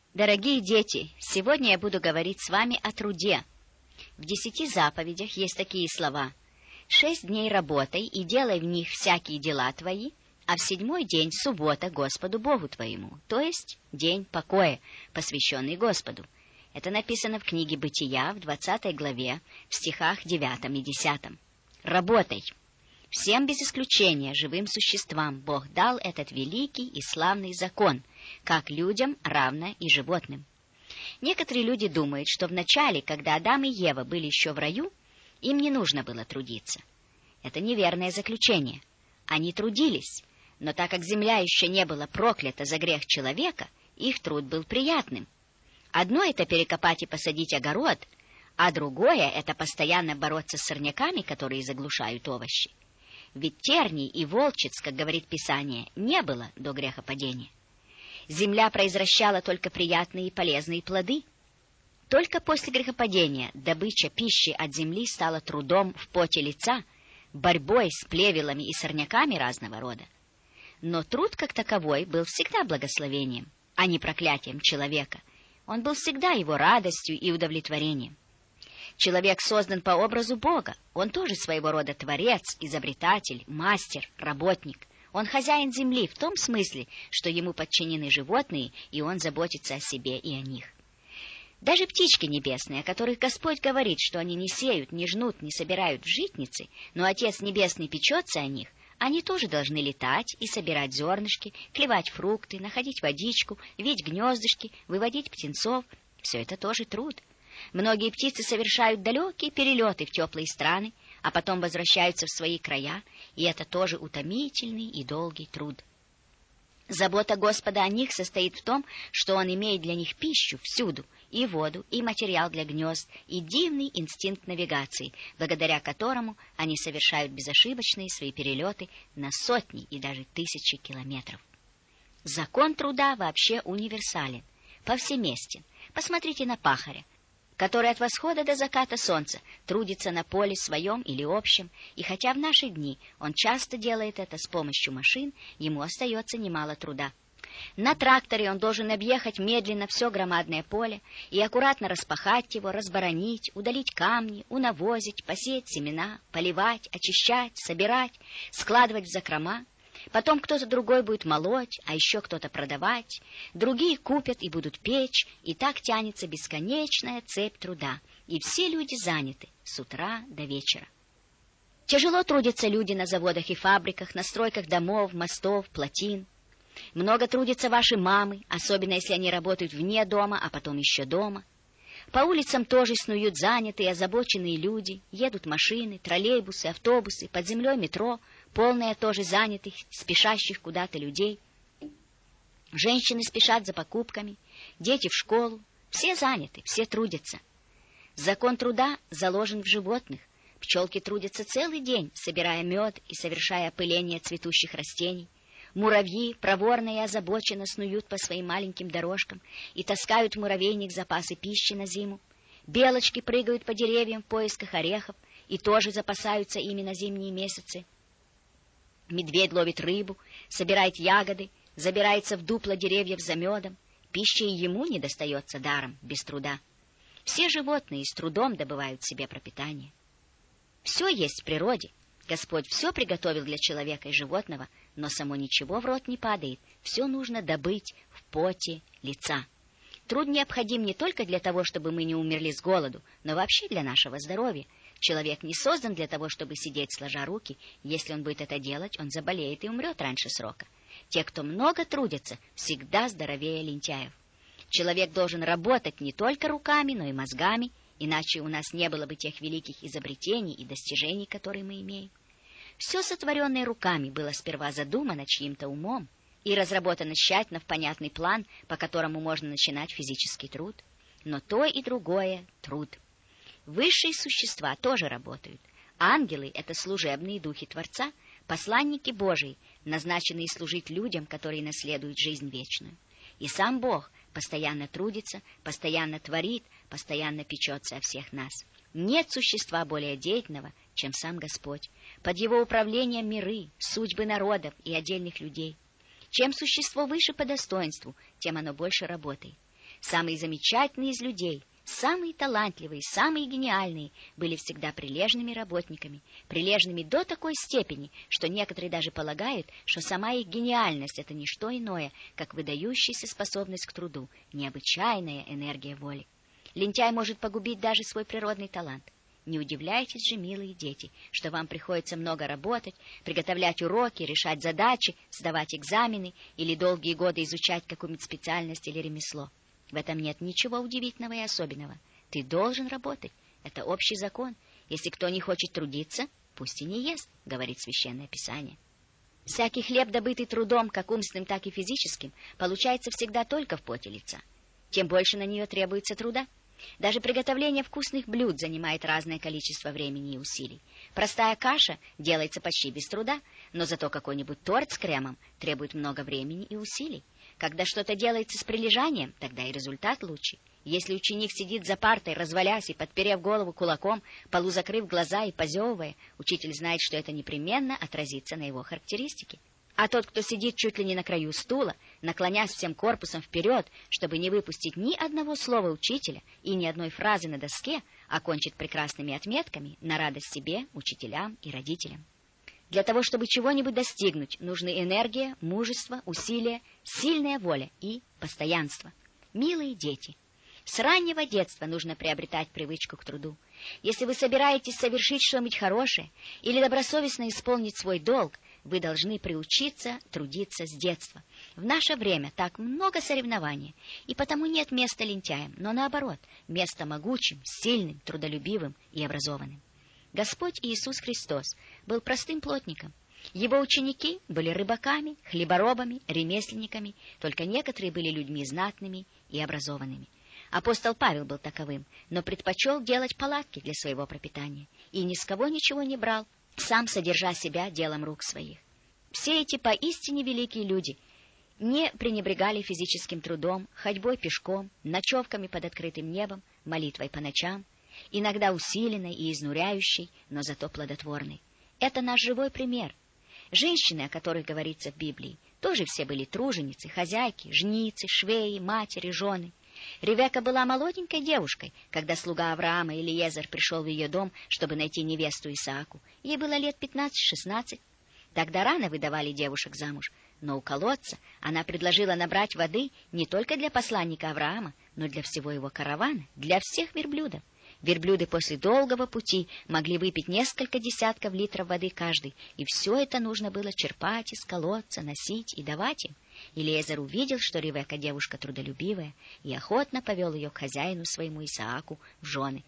Дорогие дети, сегодня я буду говорить с вами о труде. В 10 заповедях есть такие слова: 6 дней работай и делай в них всякие дела твои, а в 7-й день суббота Господу Богу твоему, то есть день покоя, посвященный Господу. Это написано в книге Бытия в 20 главе, в стихах 9 и 10. Работай. Всем без исключения живым существам Бог дал этот великий и славный закон, как людям, равно и животным. Некоторые люди думают, что вначале, когда Адам и Ева были еще в раю, им не нужно было трудиться. Это неверное заключение. Они трудились, но так как земля еще не была проклята за грех человека, их труд был приятным. Одно — это перекопать и посадить огород, а другое — это постоянно бороться с сорняками, которые заглушают овощи. Ведь терний и волчиц, как говорит Писание, не было до грехопадения. Земля произращала только приятные и полезные плоды. Только после грехопадения добыча пищи от земли стала трудом в поте лица, борьбой с плевелами и сорняками разного рода. Но труд как таковой был всегда благословением, а не проклятием человека. Он был всегда его радостью и удовлетворением. Человек создан по образу Бога. Он тоже своего рода творец, изобретатель, мастер, работник. Он хозяин земли в том смысле, что ему подчинены животные, и он заботится о себе и о них. Даже птички небесные, о которых Господь говорит, что они не сеют, не жнут, не собирают в житницы, но Отец Небесный печется о них, они тоже должны летать и собирать зернышки, клевать фрукты, находить водичку, вить гнездышки, выводить птенцов. Все это тоже труд. Многие птицы совершают далекие перелеты в теплые страны, а потом возвращаются в свои края, и это тоже утомительный и долгий труд. Забота Господа о них состоит в том, что Он имеет для них пищу всюду, и воду, и материал для гнезд, и дивный инстинкт навигации, благодаря которому они совершают безошибочные свои перелеты на сотни и даже тысячи километров. Закон труда вообще универсален, повсеместен. Посмотрите на пахаря, который от восхода до заката солнца трудится на поле своем или общем, и хотя в наши дни он часто делает это с помощью машин, ему остается немало труда. На тракторе он должен объехать медленно все громадное поле и аккуратно распахать его, разборонить, удалить камни, унавозить, посеять семена, поливать, очищать, собирать, складывать в закрома. Потом кто-то другой будет молоть, а еще кто-то продавать, другие купят и будут печь, и так тянется бесконечная цепь труда, и все люди заняты с утра до вечера. Тяжело трудятся люди на заводах и фабриках, на стройках домов, мостов, плотин. Много трудятся ваши мамы, особенно если они работают вне дома, а потом еще дома. По улицам тоже снуют занятые, озабоченные люди, едут машины, троллейбусы, автобусы, под землей метро, полное тоже занятых, спешащих куда-то людей. Женщины спешат за покупками, дети в школу, все заняты, все трудятся. Закон труда заложен в животных. Пчелки трудятся целый день, собирая мед и совершая опыление цветущих растений. Муравьи проворно и озабоченно снуют по своим маленьким дорожкам и таскают в муравейник запасы пищи на зиму. Белочки прыгают по деревьям в поисках орехов и тоже запасаются ими на зимние месяцы. Медведь ловит рыбу, собирает ягоды, забирается в дупла деревьев за медом. Пища и ему не достается даром, без труда. Все животные с трудом добывают себе пропитание. Все есть в природе. Господь все приготовил для человека и животного, но само ничего в рот не падает. Все нужно добыть в поте лица. Труд необходим не только для того, чтобы мы не умерли с голоду, но вообще для нашего здоровья. Человек не создан для того, чтобы сидеть сложа руки. Если он будет это делать, он заболеет и умрет раньше срока. Те, кто много трудятся, всегда здоровее лентяев. Человек должен работать не только руками, но и мозгами, иначе у нас не было бы тех великих изобретений и достижений, которые мы имеем. Все, сотворенное руками, было сперва задумано чьим-то умом и разработано тщательно в понятный план, по которому можно начинать физический труд. Но то и другое — труд. Высшие существа тоже работают. Ангелы — это служебные духи Творца, посланники Божии, назначенные служить людям, которые наследуют жизнь вечную. И сам Бог постоянно трудится, постоянно творит, постоянно печется о всех нас. Нет существа более деятельного, чем сам Господь. Под его управлением миры, судьбы народов и отдельных людей. Чем существо выше по достоинству, тем оно больше работает. Самые замечательные из людей, самые талантливые, самые гениальные были всегда прилежными работниками, прилежными до такой степени, что некоторые даже полагают, что сама их гениальность — это не что иное, как выдающаяся способность к труду, необычайная энергия воли. Лентяй может погубить даже свой природный талант. Не удивляйтесь же, милые дети, что вам приходится много работать, приготовлять уроки, решать задачи, сдавать экзамены или долгие годы изучать какую-нибудь специальность или ремесло. В этом нет ничего удивительного и особенного. Ты должен работать. Это общий закон. Если кто не хочет трудиться, пусть и не ест, говорит Священное Писание. Всякий хлеб, добытый трудом, как умственным, так и физическим, получается всегда только в поте лица. Тем больше на нее требуется труда. Даже приготовление вкусных блюд занимает разное количество времени и усилий. Простая каша делается почти без труда, но зато какой-нибудь торт с кремом требует много времени и усилий. Когда что-то делается с прилежанием, тогда и результат лучше. Если ученик сидит за партой, развалясь и подперев голову кулаком, полузакрыв глаза и позевывая, учитель знает, что это непременно отразится на его характеристике. А тот, кто сидит чуть ли не на краю стула, наклонясь всем корпусом вперед, чтобы не выпустить ни одного слова учителя и ни одной фразы на доске, окончит прекрасными отметками на радость себе, учителям и родителям. Для того, чтобы чего-нибудь достигнуть, нужны энергия, мужество, усилие, сильная воля и постоянство. Милые дети, с раннего детства нужно приобретать привычку к труду. Если вы собираетесь совершить что-нибудь хорошее или добросовестно исполнить свой долг, вы должны приучиться трудиться с детства. В наше время так много соревнований, и потому нет места лентяям, но наоборот, место могучим, сильным, трудолюбивым и образованным. Господь Иисус Христос был простым плотником. Его ученики были рыбаками, хлеборобами, ремесленниками, только некоторые были людьми знатными и образованными. Апостол Павел был таковым, но предпочел делать палатки для своего пропитания и ни с кого ничего не брал, сам содержа себя делом рук своих. Все эти поистине великие люди не пренебрегали физическим трудом, ходьбой пешком, ночевками под открытым небом, молитвой по ночам, иногда усиленной и изнуряющей, но зато плодотворной. Это наш живой пример. Женщины, о которых говорится в Библии, тоже все были труженицы, хозяйки, жницы, швеи, матери, жены. Ревекка была молоденькой девушкой, когда слуга Авраама Элиезер пришел в ее дом, чтобы найти невесту Исааку. Ей было лет 15-16. Тогда рано выдавали девушек замуж, но у колодца она предложила набрать воды не только для посланника Авраама, но для всего его каравана, для всех верблюдов. Верблюды после долгого пути могли выпить несколько десятков литров воды каждый, и все это нужно было черпать из колодца, носить и давать им. Элиезер увидел, что Ревекка девушка трудолюбивая, и охотно повел ее к хозяину своему Исааку в жены.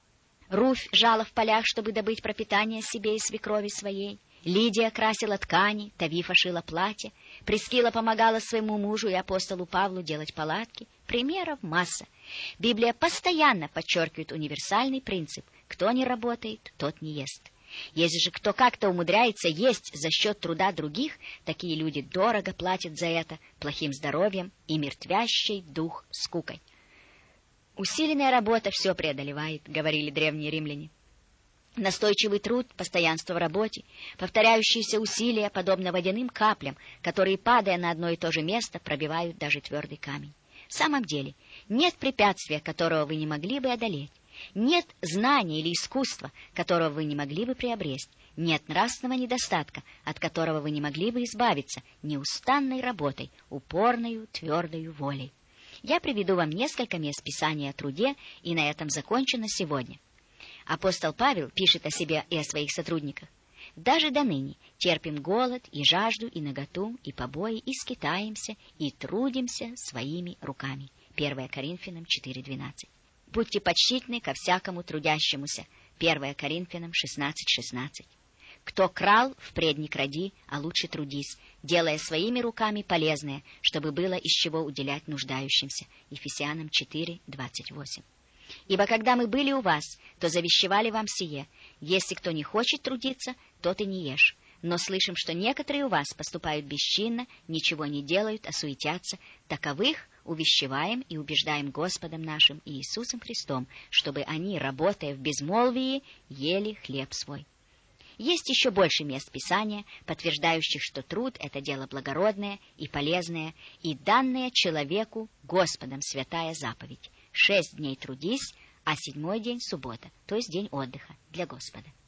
Руфь жала в полях, чтобы добыть пропитание себе и свекрови своей. Лидия красила ткани, Тавифа шила платья, Прискила помогала своему мужу и апостолу Павлу делать палатки. Примеров масса. Библия постоянно подчеркивает универсальный принцип: кто не работает, тот не ест. Если же кто как-то умудряется есть за счет труда других, такие люди дорого платят за это плохим здоровьем и мертвящей дух скукой. «Усиленная работа все преодолевает», — говорили древние римляне. Настойчивый труд, постоянство в работе, повторяющиеся усилия, подобно водяным каплям, которые, падая на одно и то же место, пробивают даже твердый камень. В самом деле, нет препятствия, которого вы не могли бы одолеть. Нет знания или искусства, которого вы не могли бы приобрести. Нет нравственного недостатка, от которого вы не могли бы избавиться неустанной работой, упорною, твердою волей. Я приведу вам несколько мест Писания о труде, и на этом закончу на сегодня. Апостол Павел пишет о себе и о своих сотрудниках. «Даже доныне терпим голод и жажду, и наготу, и побои, и скитаемся, и трудимся своими руками». 1 Коринфянам 4:12. «Будьте почтительны ко всякому трудящемуся». 1 Коринфянам 16:16. «Кто крал, впредь не кради, а лучше трудись, делая своими руками полезное, чтобы было из чего уделять нуждающимся». Ефесянам 4:28. «Ибо когда мы были у вас, то завещевали вам сие: если кто не хочет трудиться, тот и не ешь. Но слышим, что некоторые у вас поступают бесчинно, ничего не делают, а суетятся. Таковых увещеваем и убеждаем Господом нашим и Иисусом Христом, чтобы они, работая в безмолвии, ели хлеб свой». Есть еще больше мест Писания, подтверждающих, что труд — это дело благородное и полезное, и данное человеку Господом святая заповедь. 6 дней трудись, а 7-й день — суббота, то есть день отдыха для Господа.